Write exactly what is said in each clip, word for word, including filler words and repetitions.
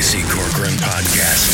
Casey Corcoran Podcast.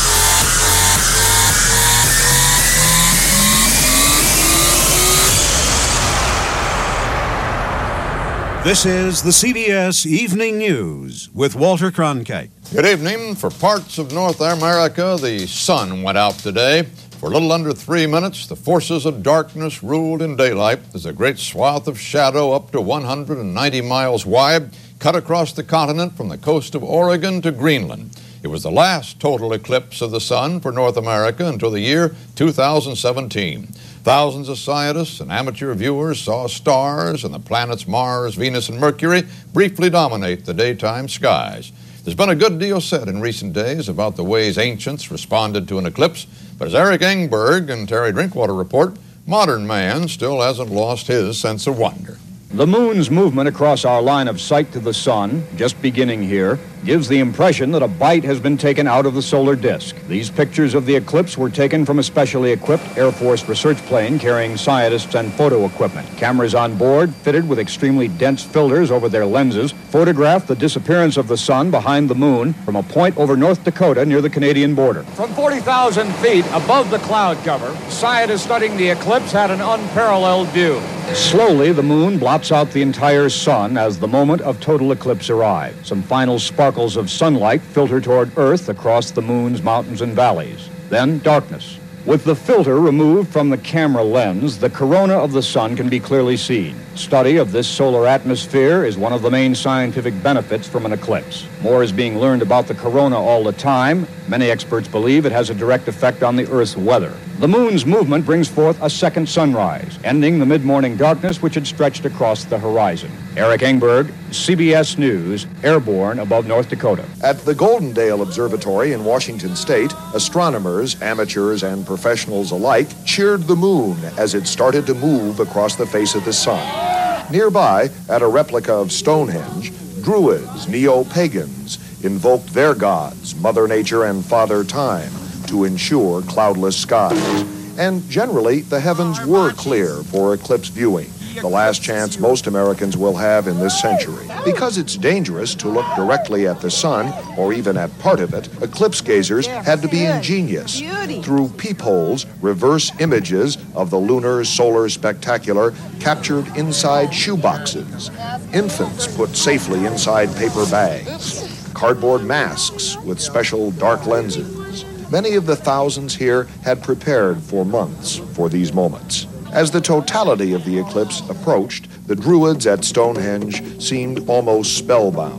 This is the C B S Evening News with Walter Cronkite. Good evening. For parts of North America, the sun went out today. For a little under three minutes, the forces of darkness ruled in daylight as a great swath of shadow up to one hundred ninety miles wide cut across the continent from the coast of Oregon to Greenland. It was the last total eclipse of the sun for North America until the year two thousand seventeen. Thousands of scientists and amateur viewers saw stars and the planets Mars, Venus, and Mercury briefly dominate the daytime skies. There's been a good deal said in recent days about the ways ancients responded to an eclipse, but as Eric Engberg and Terry Drinkwater report, modern man still hasn't lost his sense of wonder. The moon's movement across our line of sight to the sun, just beginning here, gives the impression that a bite has been taken out of the solar disk. These pictures of the eclipse were taken from a specially equipped Air Force research plane carrying scientists and photo equipment. Cameras on board, fitted with extremely dense filters over their lenses, photographed the disappearance of the sun behind the moon from a point over North Dakota near the Canadian border. From forty thousand feet above the cloud cover, scientists studying the eclipse had an unparalleled view. Slowly, the moon blots out the entire sun as the moment of total eclipse arrived. Some final sparkles of sunlight filter toward Earth across the moon's mountains and valleys. Then darkness. With the filter removed from the camera lens, the corona of the sun can be clearly seen. Study of this solar atmosphere is one of the main scientific benefits from an eclipse. More is being learned about the corona all the time. Many experts believe it has a direct effect on the Earth's weather. The moon's movement brings forth a second sunrise, ending the mid-morning darkness which had stretched across the horizon. Eric Engberg, C B S News, airborne above North Dakota. At the Goldendale Observatory in Washington State, astronomers, amateurs, and professionals alike cheered the moon as it started to move across the face of the sun. Nearby, at a replica of Stonehenge, Druids, neo-pagans, invoked their gods, Mother Nature and Father Time, to ensure cloudless skies. And generally, the heavens were clear for eclipse viewing, the last chance most Americans will have in this century. Because it's dangerous to look directly at the sun, or even at part of it, eclipse gazers had to be ingenious. Through peepholes, reverse images of the lunar solar spectacular captured inside shoeboxes. Infants put safely inside paper bags. Cardboard masks with special dark lenses. Many of the thousands here had prepared for months for these moments. As the totality of the eclipse approached, the Druids at Stonehenge seemed almost spellbound.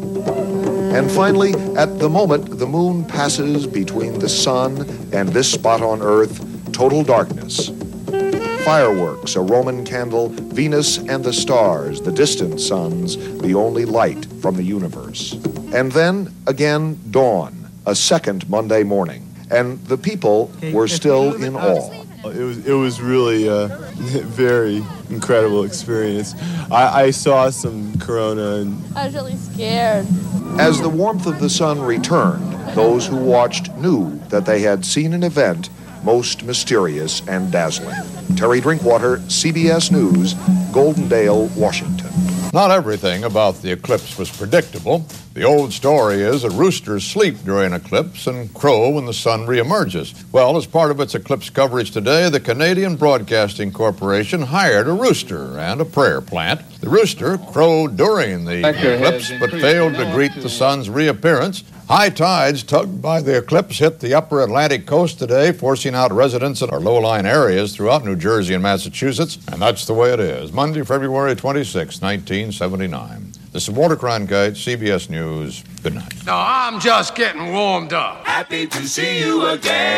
And finally, at the moment the moon passes between the sun and this spot on Earth, total darkness. Fireworks, a Roman candle, Venus and the stars, the distant suns, the only light from the universe. And then, again, dawn, a second Monday morning, and the people were still in awe. It was it was really a very incredible experience. I, I saw some corona and I was really scared. As the warmth of the sun returned, those who watched knew that they had seen an event most mysterious and dazzling. Terry Drinkwater, C B S News, Goldendale, Washington. Not everything about the eclipse was predictable. The old story is that roosters sleep during eclipse and crow when the sun reemerges. Well, as part of its eclipse coverage today, the Canadian Broadcasting Corporation hired a rooster and a prayer plant. The rooster crowed during the eclipse, but failed to greet the sun's reappearance. High tides tugged by the eclipse hit the upper Atlantic coast today, forcing out residents in our low-lying areas throughout New Jersey and Massachusetts. And that's the way it is. Monday, February twenty-sixth, nineteen seventy-nine. This is Walter Cronkite, C B S News. Good night. No, I'm just getting warmed up. Happy to see you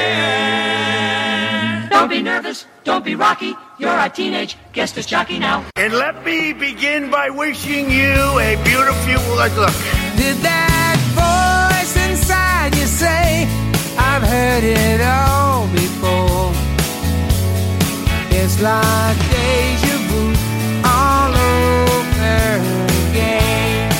again. Don't be nervous. Don't be rocky. You're a teenage guest disc jockey now. And let me begin by wishing you a beautiful look. Did that voice inside you say, I've heard it all before? It's like deja vu all over again.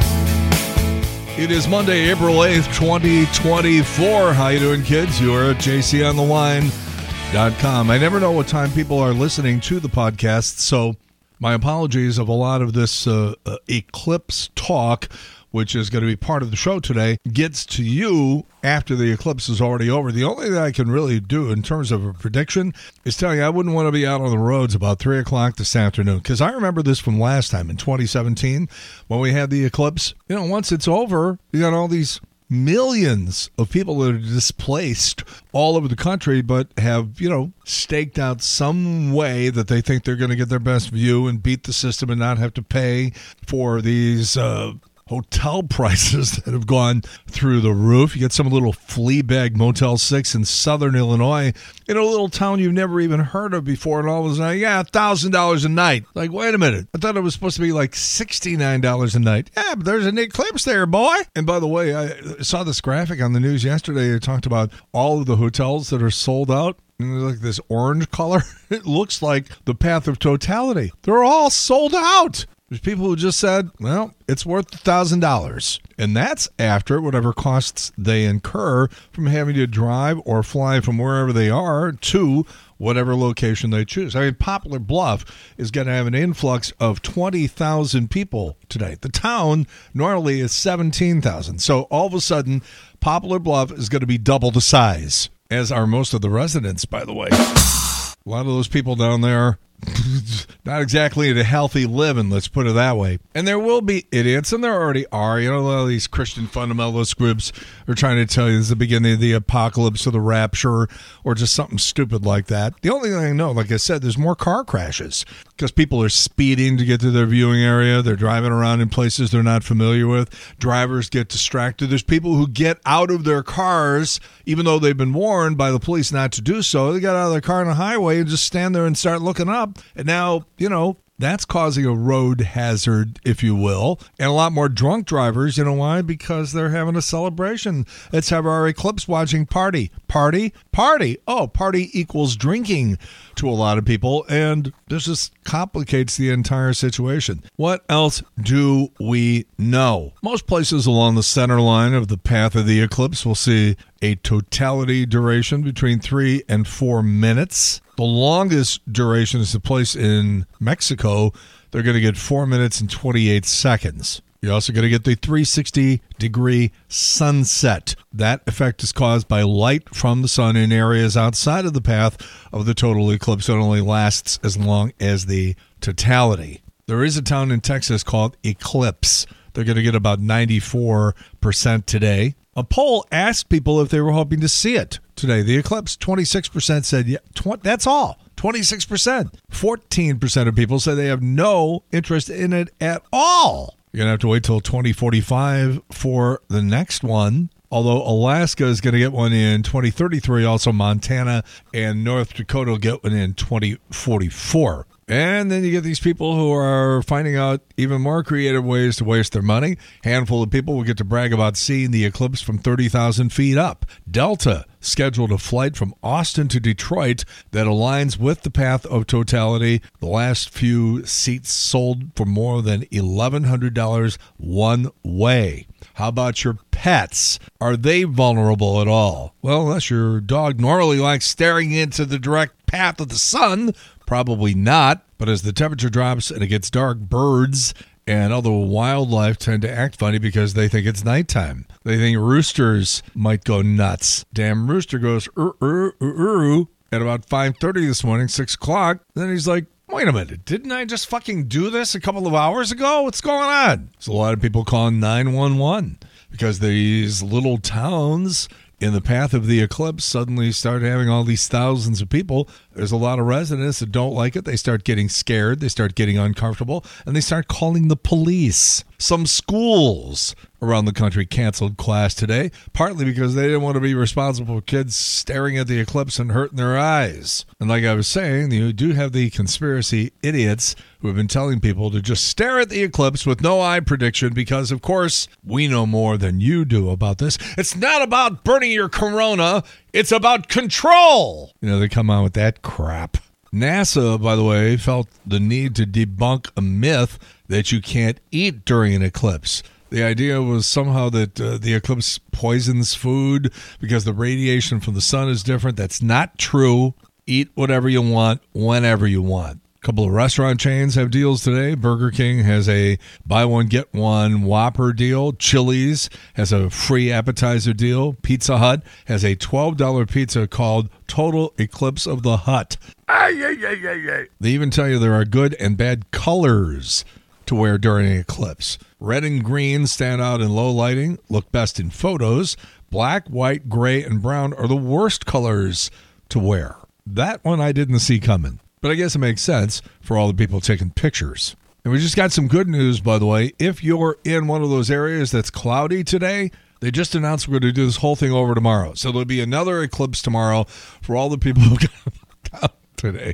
It is Monday, April eighth, twenty twenty-four. How you doing, kids? You're at J C on the line dot com. I never know what time people are listening to the podcast, so My apologies if a lot of this uh, uh, eclipse talk, which is going to be part of the show today, gets to you after the eclipse is already over. The only thing I can really do in terms of a prediction is tell you I wouldn't want to be out on the roads about three o'clock this afternoon, because I remember this from last time in twenty seventeen when we had the eclipse. You know, once it's over, you got all these millions of people that are displaced all over the country, but have, you know, staked out some way that they think they're going to get their best view and beat the system and not have to pay for these uh, hotel prices that have gone through the roof. You get some little flea bag Motel six in southern Illinois in a little town you've never even heard of before, and all of a sudden, yeah, one thousand dollars a night. Like, wait a minute. I thought it was supposed to be like sixty-nine dollars a night. Yeah, but there's an eclipse there, boy. And by the way, I saw this graphic on the news yesterday. It talked about all of the hotels that are sold out. And there's like this orange color. It looks like the path of totality. They're all sold out. There's people who just said, well, it's worth one thousand dollars. And that's after whatever costs they incur from having to drive or fly from wherever they are to whatever location they choose. I mean, Poplar Bluff is going to have an influx of twenty thousand people today. The town normally is seventeen thousand. So all of a sudden, Poplar Bluff is going to be double the size, as are most of the residents, by the way. A lot of those people down there, not exactly a healthy living, let's put it that way. And there will be idiots, and there already are. You know, a lot of these Christian fundamentalist groups are trying to tell you it's the beginning of the apocalypse or the rapture or just something stupid like that. The only thing I know, like I said, there's more car crashes because people are speeding to get to their viewing area. They're driving around in places they're not familiar with. Drivers get distracted. There's people who get out of their cars, even though they've been warned by the police not to do so. They got out of their car on the highway and just stand there and start looking up. And now, you know, that's causing a road hazard, if you will, and a lot more drunk drivers. You know why? Because they're having a celebration. Let's have our eclipse watching party. Party? Party. Oh, party equals drinking to a lot of people, and this just complicates the entire situation. What else do we know? Most places along the center line of the path of the eclipse will see a totality duration between three and four minutes. The longest duration is the place in Mexico. They're going to get four minutes and twenty-eight seconds. You're also going to get the three hundred sixty degree sunset. That effect is caused by light from the sun in areas outside of the path of the total eclipse. It only lasts as long as the totality. There is a town in Texas called Eclipse. They're going to get about ninety-four percent today. A poll asked people if they were hoping to see it today. The eclipse, twenty-six percent said, yeah, tw- that's all. twenty-six percent. fourteen percent of people say they have no interest in it at all. You're going to have to wait till twenty forty-five for the next one. Although Alaska is going to get one in twenty thirty-three, also Montana and North Dakota will get one in twenty forty-four. And then you get these people who are finding out even more creative ways to waste their money. Handful of people will get to brag about seeing the eclipse from thirty thousand feet up. Delta scheduled a flight from Austin to Detroit that aligns with the path of totality. The last few seats sold for more than eleven hundred dollars one way. How about your pets? Are they vulnerable at all? Well, unless your dog normally likes staring into the direct path of the sun, probably not. But as the temperature drops and it gets dark, birds and other wildlife tend to act funny because they think it's nighttime. They think roosters might go nuts. Damn rooster goes, er, er, er, er, at about five thirty this morning, six o'clock. Then he's like, wait a minute, didn't I just fucking do this a couple of hours ago? What's going on? So a lot of people calling nine one one because these little towns in the path of the eclipse suddenly start having all these thousands of people. There's a lot of residents that don't like it. They start getting scared. They start getting uncomfortable, and they start calling the police. Some schools around the country canceled class today, partly because they didn't want to be responsible for kids staring at the eclipse and hurting their eyes. And like I was saying, you do have the conspiracy idiots who have been telling people to just stare at the eclipse with no eye prediction because, of course, we know more than you do about this. It's not about burning your corona. It's about control. You know, they come out with that crap. NASA, by the way, felt the need to debunk a myth that you can't eat during an eclipse. The idea was somehow that uh, the eclipse poisons food because the radiation from the sun is different. That's not true. Eat whatever you want, whenever you want. A couple of restaurant chains have deals today. Burger King has a buy one, get one Whopper deal. Chili's has a free appetizer deal. Pizza Hut has a twelve dollars pizza called Total Eclipse of the Hut. Ay, ay, ay, ay, ay. They even tell you there are good and bad colors to wear during an eclipse. Red and green stand out in low lighting, look best in photos. Black, white, gray, and brown are the worst colors to wear. That one I didn't see coming. But I guess it makes sense for all the people taking pictures. And we just got some good news, by the way. If you're in one of those areas that's cloudy today, they just announced we're going to do this whole thing over tomorrow. So there'll be another eclipse tomorrow for all the people who got out today.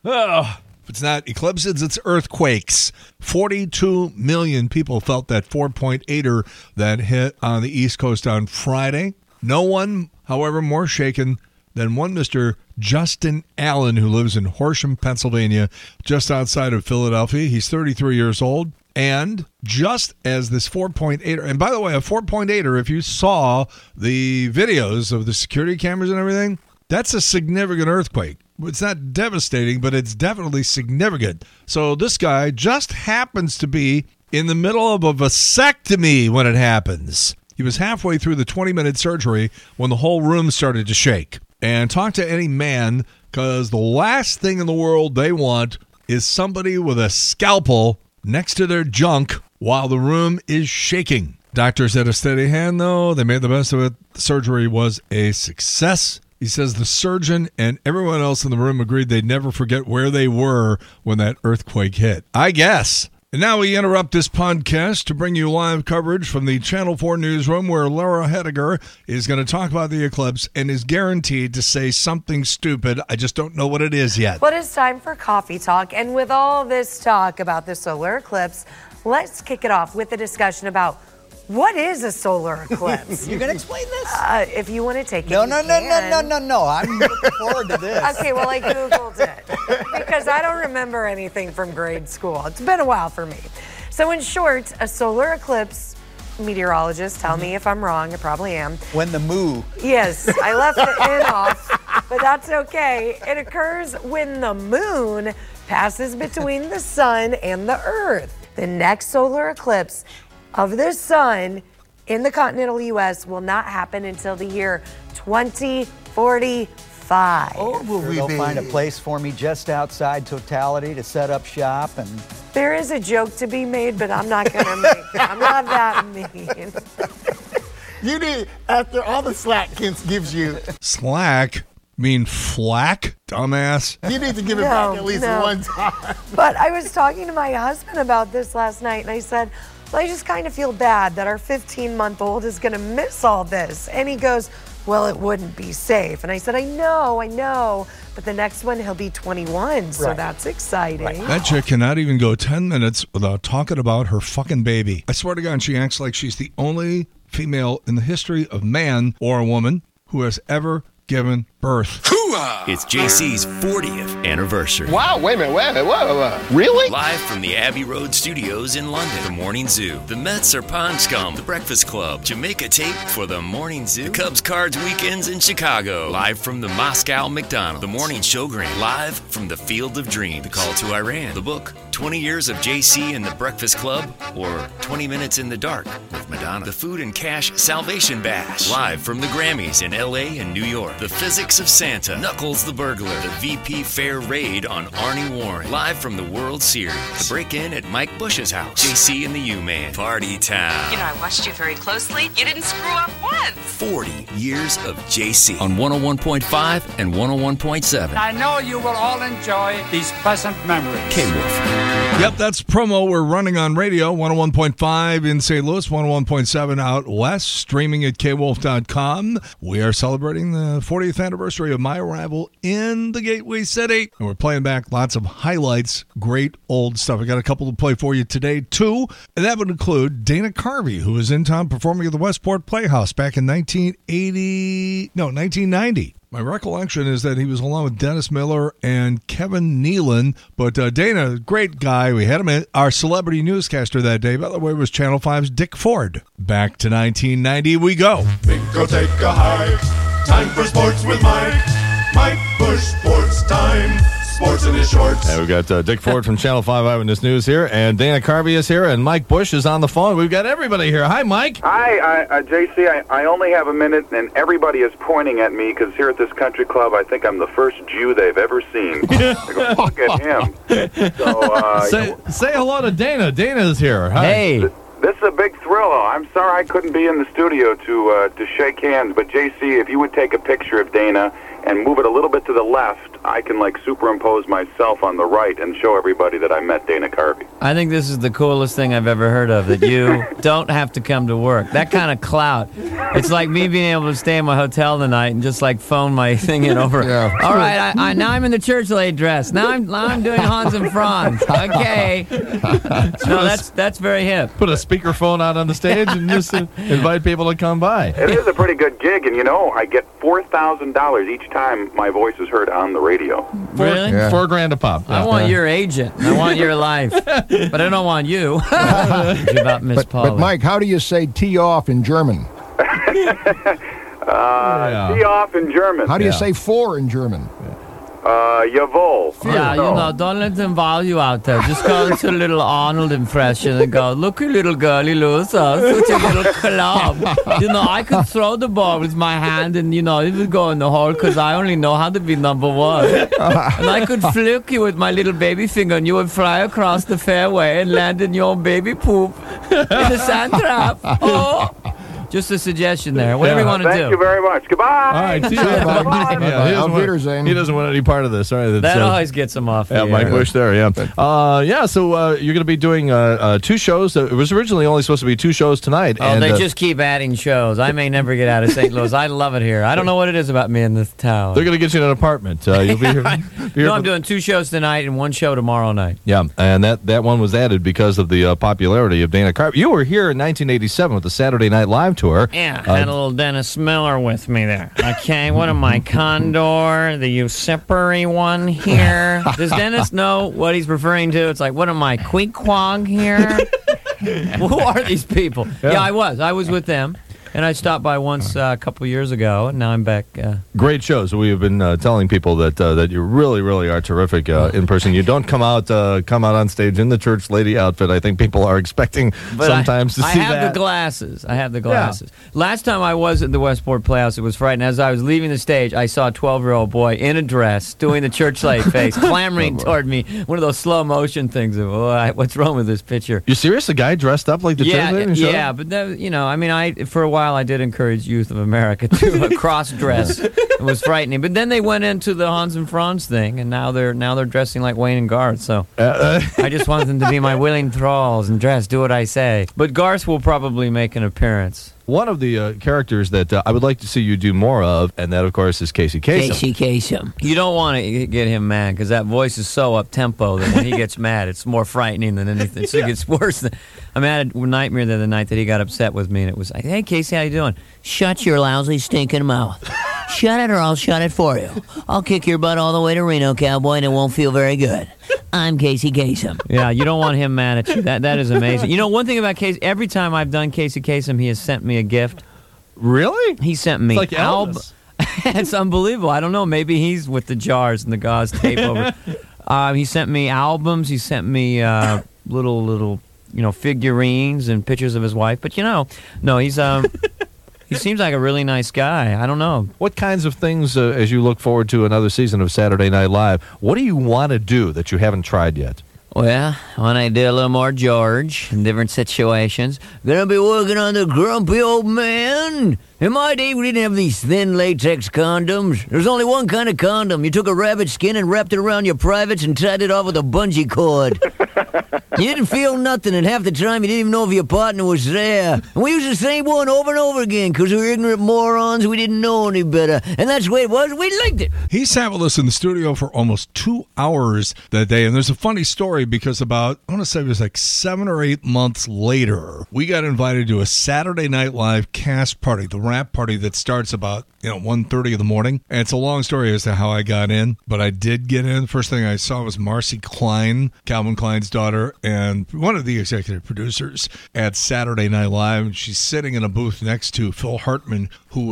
Oh, if it's not eclipses, it's earthquakes. forty-two million people felt that four point eight-er that hit on the East Coast on Friday. No one, however, more shaken than one Mister Justin Allen, who lives in Horsham, Pennsylvania, just outside of Philadelphia. He's thirty-three years old. And just as this four point eight-er, and by the way, a four point eight-er, if you saw the videos of the security cameras and everything, that's a significant earthquake. It's not devastating, but it's definitely significant. So this guy just happens to be in the middle of a vasectomy when it happens. He was halfway through the twenty-minute surgery when the whole room started to shake. And talk to any man, because the last thing in the world they want is somebody with a scalpel next to their junk while the room is shaking. Doctors had a steady hand, though. They made the best of it. The surgery was a success. He says the surgeon and everyone else in the room agreed they'd never forget where they were when that earthquake hit. I guess. And now we interrupt this podcast to bring you live coverage from the Channel four newsroom, where Laura Hediger is going to talk about the eclipse and is guaranteed to say something stupid. I just don't know what it is yet. But it's time for Coffee Talk. And with all this talk about the solar eclipse, let's kick it off with a discussion about what is a solar eclipse. You're going to explain this? Uh, if you want to take it, No, you no, no, can. no, no, no, no. I'm looking forward to this. Okay, well, I Googled it because I don't remember anything from grade school. It's been a while for me. So in short, a solar eclipse, meteorologists tell me if I'm wrong, I probably am. When the moo. Yes, I left it in off, but that's okay. It occurs when the moon passes between the sun and the earth. The next solar eclipse of the sun in the continental U S will not happen until the year twenty forty-five. Oh, will sure we they'll be? Find a place for me just outside Totality to set up shop. And there is a joke to be made, but I'm not gonna make it. I'm not that mean. You need, after all the slack Kent gives you. Slack? Mean flack, dumbass? You need to give it no, back at least no. one time. But I was talking to my husband about this last night, and I said, well, I just kind of feel bad that our fifteen-month-old is going to miss all this. And he goes, well, it wouldn't be safe. And I said, I know, I know. But the next one, he'll be twenty-one, so right. that's exciting. Right. That chick cannot even go ten minutes without talking about her fucking baby. I swear to God, she acts like she's the only female in the history of man or a woman who has ever given birth. It's J C's fortieth anniversary. Wow, wait a minute, wait a minute, whoa, whoa, whoa. Really? Live from the Abbey Road Studios in London, the Morning Zoo, the Mets are Pond Scum, the Breakfast Club, Jamaica Tape for the Morning Zoo, the Cubs Cards Weekends in Chicago, live from the Moscow McDonald's, the Morning Showgram, live from the Field of Dreams, the Call to Iran, the book, twenty years of J C and the Breakfast Club, or twenty minutes in the Dark with Madonna, the Food and Cash Salvation Bash, live from the Grammys in L A and New York, the Physics of Santa, Knuckles the Burglar, the V P Fair Raid on Arnie Warren, live from the World Series, the break-in at Mike Bush's house, J C and the U-Man, Party Town. You know, I watched you very closely. You didn't screw up once. forty years of J C on one oh one point five and one oh one point seven. I know you will all enjoy these pleasant memories. K-Wolf. Yep, that's promo we're running on radio, one oh one point five in Saint Louis, one oh one point seven out west, streaming at K wolf dot com. We are celebrating the fortieth anniversary of my arrival in the Gateway City, and we're playing back lots of highlights, great old stuff. I got a couple to play for you today, too, and that would include Dana Carvey, who was in town performing at the Westport Playhouse back in nineteen eighty, no, nineteen ninety. My recollection is that he was along with Dennis Miller and Kevin Nealon. But uh, Dana, great guy. We had him at our celebrity newscaster that day. By the way, was Channel five's Dick Ford. Back to nineteen ninety we go. Think go take a hike. Time for sports with Mike. Mike Bush Sports Time. sports in his shorts. And we've got uh, Dick Ford from Channel five Eyewitness News here, and Dana Carvey is here, and Mike Bush is on the phone. We've got everybody here. Hi, Mike. Hi, I, uh, J C. I, I only have a minute, and everybody is pointing at me because here at this country club, I think I'm the first Jew they've ever seen. They go, look at him. So, uh, say, say hello to Dana. Dana's here. Hi. Hey. This, this is a big thrill. I'm sorry I couldn't be in the studio to uh, to shake hands, but J C, if you would take a picture of Dana and move it a little bit to the left, I can like superimpose myself on the right and show everybody that I met Dana Carvey. I think this is the coolest thing I've ever heard of, that you don't have to come to work. That kind of clout. It's like me being able to stay in my hotel tonight and just like phone my thing in over. Yeah. All right, I, I, now I'm in the church lady dress. Now I'm now I'm doing Hans and Franz. Okay. No, that's that's very hip. Put a speakerphone out on the stage and just uh, invite people to come by. It is a pretty good gig, and you know, I get four thousand dollars each time my voice is heard on the radio. Four, Really? yeah. Four grand a pop. I want your agent. I want your life. But I don't want you. It's about Miss But, Polly. but Mike, how do you say tee off in German? uh, Yeah. Tee off in German. How do you Yeah. say four in German? Uh, jawohl. Yeah, you know, don't let them wow you out there. Just go into a little Arnold impression and go, look, you little girly loser, such a little club. You know, I could throw the ball with my hand and, you know, it would go in the hole because I only know how to be number one. And I could flick you with my little baby finger and you would fly across the fairway and land in your baby poop in the sand trap. Oh. Just a suggestion there. Whatever Yeah. you want to Thank do. you very much. Goodbye. All right, see you. Bye, Mike. Yeah, he, doesn't Auf want, Wiedersehen. he doesn't want any part of this. All right, that's, That uh, always gets them off. Yeah, the Mike air. Bush there, yeah. Uh, yeah, so uh, you're going to be doing uh, uh, two shows. Uh, it was originally only supposed to be two shows tonight. Oh, and, they uh, just keep adding shows. I may never get out of Saint Louis. I love it here. I don't know what it is about me in this town. They're going to get you in an apartment. Uh, you'll be here. be here No, for- I'm doing two shows tonight and one show tomorrow night. Yeah, and that, that one was added because of the uh, popularity of Dana Carvey. You were here in nineteen eighty-seven with the Saturday Night Live tour. Yeah, Uh, had a little Dennis Miller with me there. Okay, what am I, Condor, the usurpery one here? Does Dennis know what he's referring to? It's like, what am I, Queequeg here? Who are these people? Yeah. yeah, I was. I was with them. And I stopped by once uh, a couple years ago, and now I'm back. Uh, Great shows. We have been uh, telling people that uh, that you really, really are terrific uh, in person. You don't come out uh, come out on stage in the church lady outfit. I think people are expecting But sometimes I, to I see have that. the glasses. I have the glasses. Last time I was at the Westport Playhouse, it was Friday. And as I was leaving the stage, I saw a twelve-year-old boy in a dress doing the church lady face, clamoring toward me. One of those slow motion things of, oh, I, what's wrong with this picture? You serious? A guy dressed up like the yeah, church lady? in the show? yeah, but that, you know, I mean, I for a while I did encourage youth of America to uh, cross dress. It was frightening, but then they went into the Hans and Franz thing, and now they're now they're dressing like Wayne and Garth. So uh, I just want them to be my willing thralls and dress, do what I say. But Garth will probably make an appearance. One of the uh, characters that uh, I would like to see you do more of, and that, of course, is Casey Kasem. Casey Kasem. You don't want to get him mad because that voice is so up-tempo that when he gets mad, it's more frightening than anything. So it gets worse. Than, I mean, I had a nightmare the other night that he got upset with me, and it was like, hey, Casey, how you doing? Shut your lousy, stinking mouth. Shut it or I'll shut it for you. I'll kick your butt all the way to Reno, cowboy, and it won't feel very good. I'm Casey Kasem. Yeah, you don't want him mad at you. That That is amazing. You know, one thing about Casey, every time I've done Casey Kasem, he has sent me a gift. Really? He sent me It's like Elvis. It's unbelievable. I don't know. Maybe he's with the jars and the gauze tape over. Uh, he sent me albums. He sent me uh, little, little, you know, figurines and pictures of his wife. But, you know, no, he's... Um, He seems like a really nice guy. I don't know. What kinds of things, uh, as you look forward to another season of Saturday Night Live, what do you want to do that you haven't tried yet? Well, when I do a little more George in different situations, gonna be working on the grumpy old man. In my day, we didn't have these thin latex condoms. There's only one kind of condom. You took a rabbit skin and wrapped it around your privates and tied it off with a bungee cord. You didn't feel nothing, and half the time you didn't even know if your partner was there. And we used the same one over and over again because we were ignorant morons. We didn't know any better. And that's the way it was. We liked it. He sat with us in the studio for almost two hours that day. And there's a funny story because about, I want to say it was like seven or eight months later, we got invited to a Saturday Night Live cast party, the rap party that starts about, you know, one thirty in the morning. And it's a long story as to how I got in, but I did get in. First thing I saw was Marcy Klein, Calvin Klein's daughter, and one of the executive producers at Saturday Night Live. She's sitting in a booth next to Phil Hartman, who was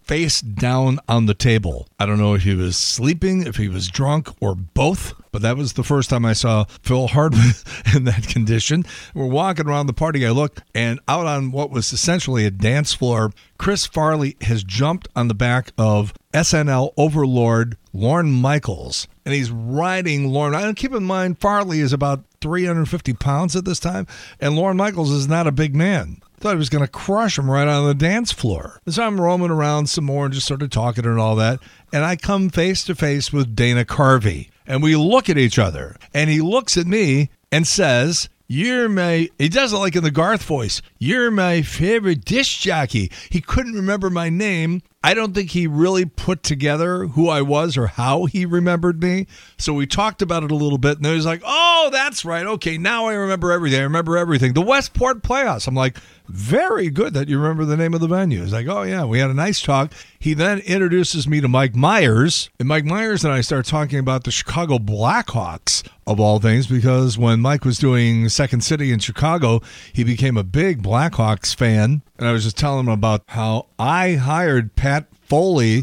face down on the table. I don't know if he was sleeping, if he was drunk, or both, but that was the first time I saw Phil Hardwick in that condition. We're walking around the party. I look, and out on what was essentially a dance floor, Chris Farley has jumped on the back of S N L overlord Lorne Michaels, and he's riding Lorne. I keep in mind, Farley is about three hundred fifty pounds at this time, and Lorne Michaels is not a big man. Thought he was going to crush him right on the dance floor. So I'm roaming around some more and just sort of talking and all that, and I come face to face with Dana Carvey, and we look at each other, and he looks at me and says, "You're my," he does it like in the Garth voice, "You're my favorite disc jockey." He couldn't remember my name. I don't think he really put together who I was or how he remembered me. So we talked about it a little bit, and then he's like, "Oh, that's right. Okay, now I remember everything. I remember everything. The Westport Playoffs." I'm like, "Very good that you remember the name of the venue." He's like, "Oh, yeah, we had a nice talk." He then introduces me to Mike Myers, and Mike Myers and I start talking about the Chicago Blackhawks, of all things, because when Mike was doing Second City in Chicago, he became a big Blackhawks fan. And I was just telling him about how I hired Pat Foley,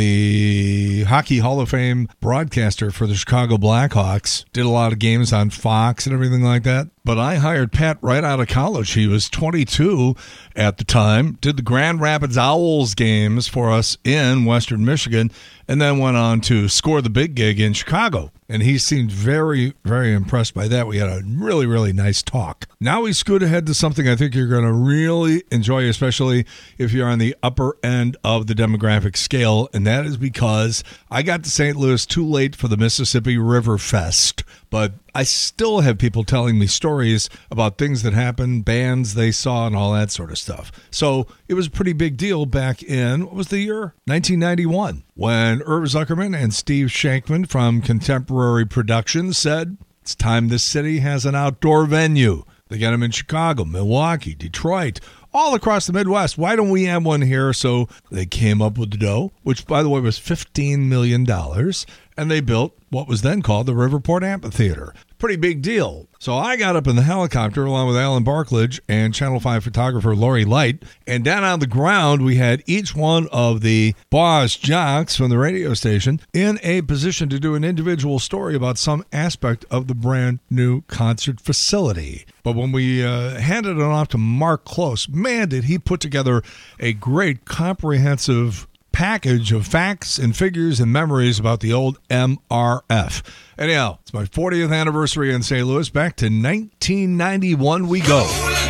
the Hockey Hall of Fame broadcaster for the Chicago Blackhawks, did a lot of games on Fox and everything like that. But I hired Pat right out of college. He was twenty-two at the time, did the Grand Rapids Owls games for us in Western Michigan, and then went on to score the big gig in Chicago. And he seemed very, very impressed by that. We had a really, really nice talk. Now we scoot ahead to something I think you're going to really enjoy, especially if you're on the upper end of the demographic scale, and that is because I got to Saint Louis too late for the Mississippi River Fest. But I still have people telling me stories about things that happened, bands they saw, and all that sort of stuff. So it was a pretty big deal back in, what was the year? nineteen ninety-one, when Irv Zuckerman and Steve Shankman from Contemporary Productions said, "It's time this city has an outdoor venue." They got them in Chicago, Milwaukee, Detroit, all across the Midwest. Why don't we have one here? So they came up with the dough, which, by the way, was fifteen million dollars, and they built what was then called the Riverport Amphitheater. Pretty big deal. So I got up in the helicopter along with Alan Barklage and Channel five photographer Lori Light, and down on the ground we had each one of the boss jocks from the radio station in a position to do an individual story about some aspect of the brand new concert facility. But when we uh, handed it off to Mark Close, man, did he put together a great comprehensive package of facts and figures and memories about the old M R F. Anyhow, it's my fortieth anniversary in Saint Louis. Back to nineteen ninety-one we go.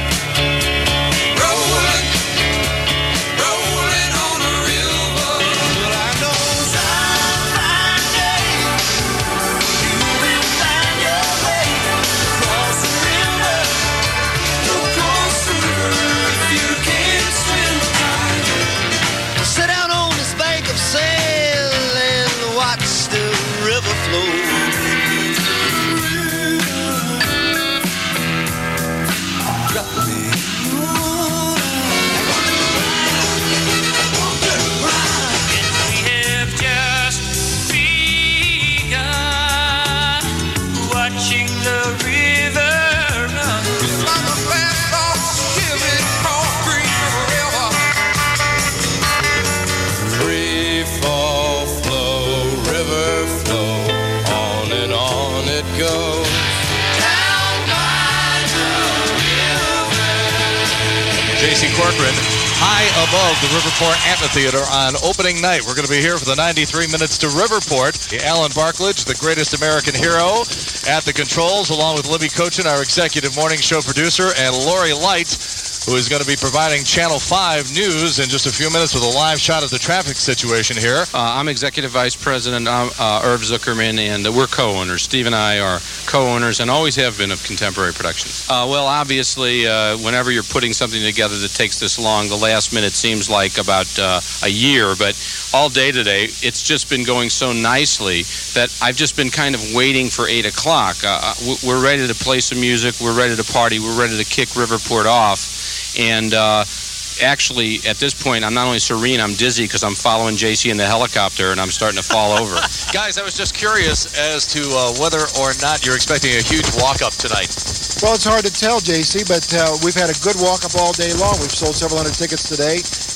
Corcoran, high above the Riverport Amphitheater on opening night. We're going to be here for the ninety-three minutes to Riverport. Alan Barklage, the greatest American hero, at the controls, along with Libby Cochin, our executive morning show producer, and Lori Light, who is going to be providing Channel five news in just a few minutes with a live shot of the traffic situation here. Uh, I'm Executive Vice President um, uh, Irv Zuckerman, and uh, we're co-owners. Steve and I are co-owners and always have been of Contemporary Productions. Uh, well, obviously, uh, whenever you're putting something together that takes this long, the last minute seems like about uh, a year, but all day today, it's just been going so nicely that I've just been kind of waiting for eight o'clock. Uh, we're ready to play some music, we're ready to party, we're ready to kick Riverport off. And uh, actually, at this point, I'm not only serene, I'm dizzy because I'm following J C in the helicopter and I'm starting to fall over. Guys, I was just curious as to uh, whether or not you're expecting a huge walk-up tonight. Well, it's hard to tell, J C, but uh, we've had a good walk-up all day long. We've sold several hundred tickets today,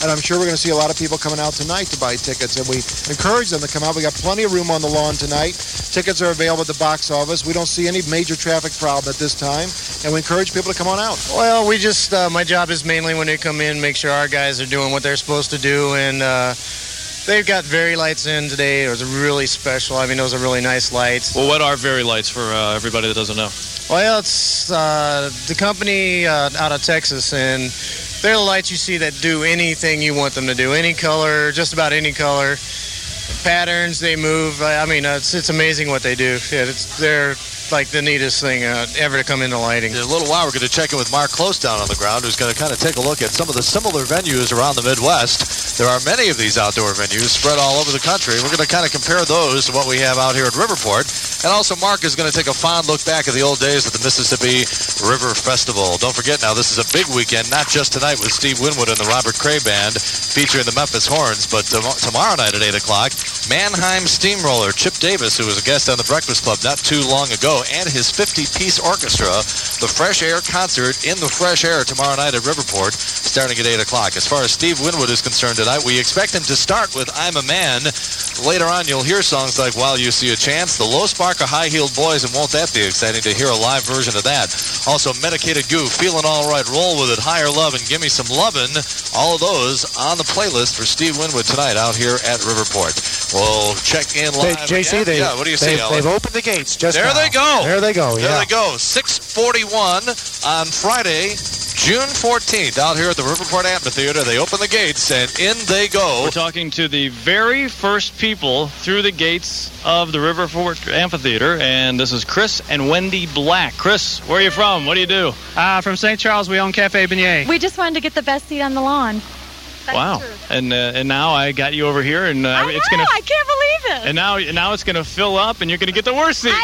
and I'm sure we're going to see a lot of people coming out tonight to buy tickets, and we encourage them to come out. We got plenty of room on the lawn tonight. Tickets are available at the box office. We don't see any major traffic problem at this time, and we encourage people to come on out. Well, we just, uh, my job is mainly when they come in, make sure our guys are doing what they're supposed to do, and uh, they've got Very Lights in today. It was really special. I mean, those are really nice lights. Well, what are Very Lights for uh, everybody that doesn't know? Well, it's uh, the company uh, out of Texas, and they're the lights you see that do anything you want them to do. Any color, just about any color. Patterns, they move. I mean, uh, it's, it's amazing what they do. Yeah, it's, they're like the neatest thing uh, ever to come into lighting. In a little while, we're going to check in with Mark Close down on the ground, who's going to kind of take a look at some of the similar venues around the Midwest. There are many of these outdoor venues spread all over the country. We're going to kind of compare those to what we have out here at Riverport. And also, Mark is going to take a fond look back at the old days at the Mississippi River Festival. Don't forget now, this is a big weekend, not just tonight with Steve Winwood and the Robert Cray Band featuring the Memphis Horns, but tom- tomorrow night at eight o'clock, Mannheim Steamroller, Chip Davis, who was a guest on the Breakfast Club not too long ago, and his fifty-piece orchestra, the Fresh Air Concert in the Fresh Air tomorrow night at Riverport, starting at eight o'clock. As far as Steve Winwood is concerned tonight, we expect him to start with I'm a Man. Later on, you'll hear songs like While You See a Chance, the Low Spark of High Heeled Boys, and won't that be exciting to hear a live version of that. Also, Medicated Goof, Feeling All Right, Roll With It, Higher Love, and Gimme Some Lovin'. All of those on the playlist for Steve Winwood tonight out here at Riverport. We'll check in live. Hey, J C, they, yeah, what do you they've, see, Alan? they've opened the gates just There now. they go. There they go, yeah. There they go. six forty-one on Friday, June fourteenth, out here at the Riverport Amphitheater. They open the gates, and in they go. We're talking to the very first people through the gates of the Riverport Amphitheater, and this is Chris and Wendy Black. Chris, where are you from? What do you do? Uh, from Saint Charles, we own Cafe Beignet. We just wanted to get the best seat on the lawn. That's wow. True. And uh, and now I got you over here, and uh, I it's know, gonna. I can't believe it. And now now it's gonna fill up, and you're gonna get the worst seat.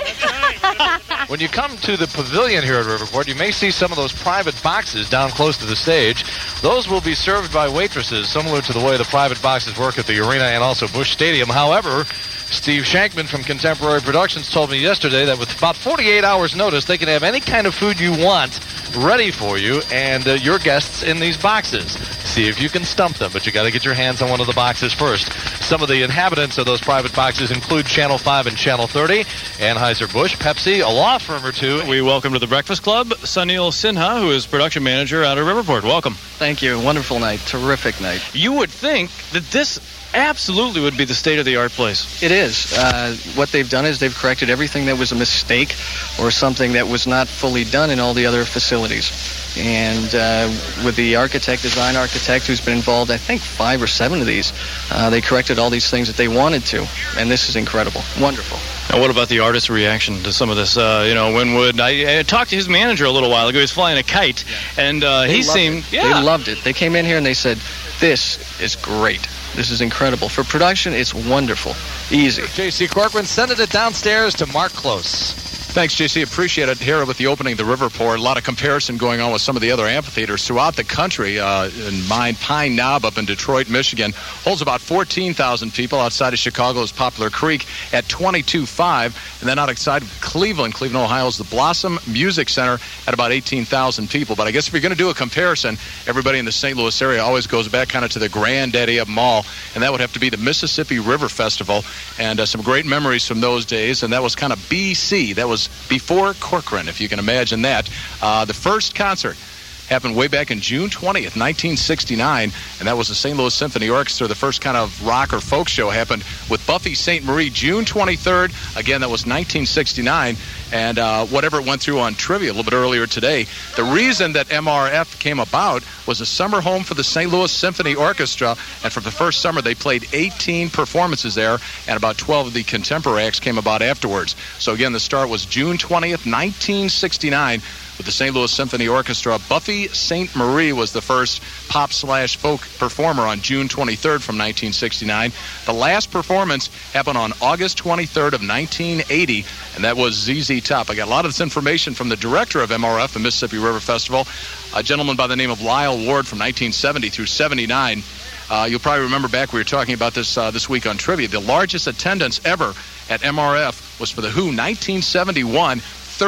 When you come to the pavilion here at Riverport, you may see some of those private boxes down close to the stage. Those will be served by waitresses, similar to the way the private boxes work at the arena and also Busch Stadium. However, Steve Shankman from Contemporary Productions told me yesterday that with about forty-eight hours notice, they can have any kind of food you want ready for you and uh, your guests in these boxes. See if you can stump them, but you got to get your hands on one of the boxes first. Some of the inhabitants of those private boxes include Channel five and Channel thirty, Anheuser-Busch, Pepsi, a law firm or two. We welcome to the Breakfast Club Sunil Sinha, who is production manager out of Riverport. Welcome. Thank you. Wonderful night. Terrific night. You would think that this absolutely would be the state-of-the-art place. It is. Uh, what they've done is they've corrected everything that was a mistake or something that was not fully done in all the other facilities. And uh, with the architect, design architect, who's been involved, I think, five or seven of these, uh, they corrected all these things that they wanted to. And this is incredible. Wonderful. Now, what about the artist's reaction to some of this? Uh, you know, Winwood, I, I talked to his manager a little while ago. He was flying a kite, and uh, he seemed... It. Yeah. They loved it. They came in here and they said, this is great. This is incredible. For production, it's wonderful. Easy. J C Corcoran sending it downstairs to Mark Close. Thanks, J C. Appreciate it here with the opening of the Riverport. A lot of comparison going on with some of the other amphitheaters throughout the country. Uh, in mine, Pine Knob up in Detroit, Michigan, holds about fourteen thousand people. Outside of Chicago is Poplar Creek at twenty-two point five. And then outside of Cleveland, Cleveland, Ohio, is the Blossom Music Center at about eighteen thousand people. But I guess if you're going to do a comparison, everybody in the Saint Louis area always goes back kind of to the granddaddy of them all, and that would have to be the Mississippi River Festival. And uh, some great memories from those days, and that was kind of B C. That was before Corcoran, if you can imagine that. Uh, the first concert happened way back in June twentieth, nineteen sixty-nine, and that was the Saint Louis Symphony Orchestra. The first kind of rock or folk show happened with Buffy Sainte Marie, June twenty-third. Again, that was nineteen sixty-nine, and uh, whatever it went through on trivia a little bit earlier today, the reason that M R F came about was a summer home for the Saint Louis Symphony Orchestra, and for the first summer they played eighteen performances there, and about twelve of the contemporary acts came about afterwards. So again, the start was June twentieth, nineteen sixty-nine, with the Saint Louis Symphony Orchestra. Buffy Sainte Marie was the first pop slash folk performer on June twenty-third from nineteen sixty-nine. The last performance happened on August twenty-third of nineteen eighty, and that was Z Z Top. I got a lot of this information from the director of M R F, the Mississippi River Festival, a gentleman by the name of Lyle Ward from nineteen seventy through seventy-nine. Uh, you'll probably remember back we were talking about this uh, this week on Trivia. The largest attendance ever at M R F was for The Who, nineteen seventy-one. thirty-three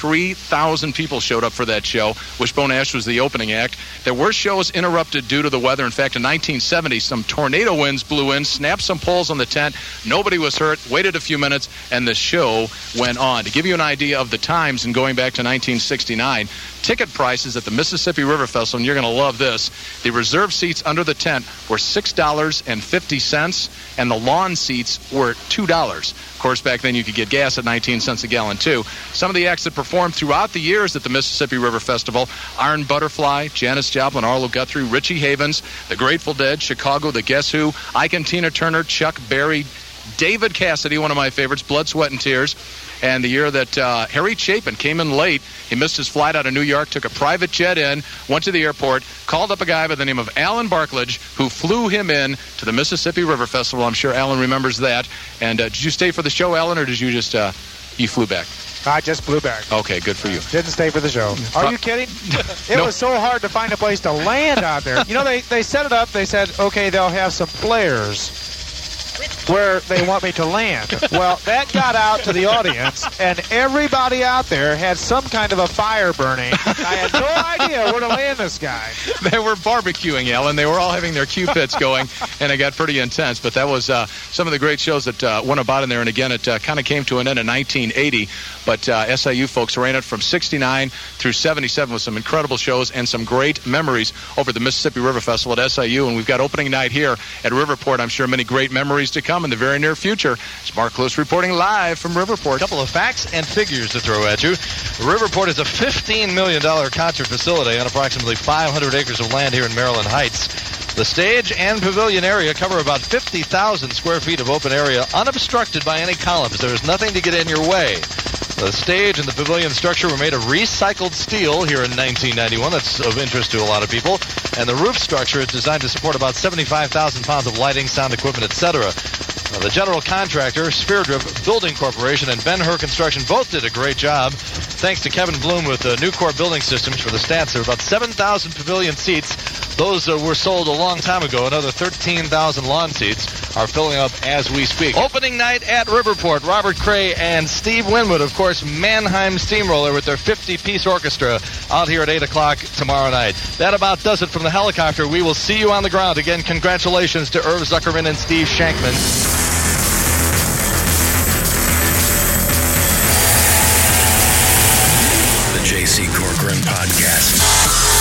three thousand people showed up for that show. Wishbone Ash was the opening act. There were shows interrupted due to the weather. In fact, in nineteen seventy, some tornado winds blew in, snapped some poles on the tent. Nobody was hurt. Waited a few minutes, and the show went on. To give you an idea of the times and going back to nineteen sixty-nine, ticket prices at the Mississippi River Festival, and you're going to love this, the reserved seats under the tent were six dollars and fifty cents, and the lawn seats were two dollars. Of course, back then you could get gas at nineteen cents a gallon, too. Some of the acts that performed throughout the years at the Mississippi River Festival: Iron Butterfly, Janis Joplin, Arlo Guthrie, Richie Havens, The Grateful Dead, Chicago, The Guess Who, Ike and Tina Turner, Chuck Berry, David Cassidy, one of my favorites, Blood, Sweat, and Tears. And the year that uh, Harry Chapin came in late, he missed his flight out of New York, took a private jet in, went to the airport, called up a guy by the name of Alan Barkledge, who flew him in to the Mississippi River Festival. I'm sure Alan remembers that. And uh, did you stay for the show, Alan, or did you just, uh, you flew back? I just flew back. Okay, good for you. Didn't stay for the show. Are you kidding? It No. was so hard to find a place to land out there. You know, they, they set it up. They said, okay, they'll have some flares where they want me to land. Well, that got out to the audience, and everybody out there had some kind of a fire burning. I had no idea where to land this guy. They were barbecuing, Alan. They were all having their Cupids going, and it got pretty intense. But that was uh, some of the great shows that uh, went about in there. And again, it uh, kind of came to an end in nineteen eighty. But uh, S I U folks ran it from sixty-nine through seventy-seven with some incredible shows and some great memories over the Mississippi River Festival at S I U. And we've got opening night here at Riverport. I'm sure many great memories to come in the very near future. It's Mark Close reporting live from Riverport. A couple of facts and figures to throw at you. Riverport is a fifteen million dollars concert facility on approximately five hundred acres of land here in Maryland Heights. The stage and pavilion area cover about fifty thousand square feet of open area, unobstructed by any columns. There is nothing to get in your way. The stage and the pavilion structure were made of recycled steel here in nineteen ninety-one. That's of interest to a lot of people. And the roof structure is designed to support about seventy-five thousand pounds of lighting, sound equipment, et cetera. Uh, the general contractor, Spheredrift Building Corporation, and Ben-Hur Construction both did a great job. Thanks to Kevin Bloom with uh, Nucor Building Systems for the stats. There are about seven thousand pavilion seats. Those uh, were sold a long time ago. Another thirteen thousand lawn seats are filling up as we speak. Opening night at Riverport. Robert Cray and Steve Winwood, of course, Mannheim Steamroller with their fifty-piece orchestra out here at eight o'clock tomorrow night. That about does it from the helicopter. We will see you on the ground. Again, congratulations to Irv Zuckerman and Steve Shankman. The J C Corcoran Podcast.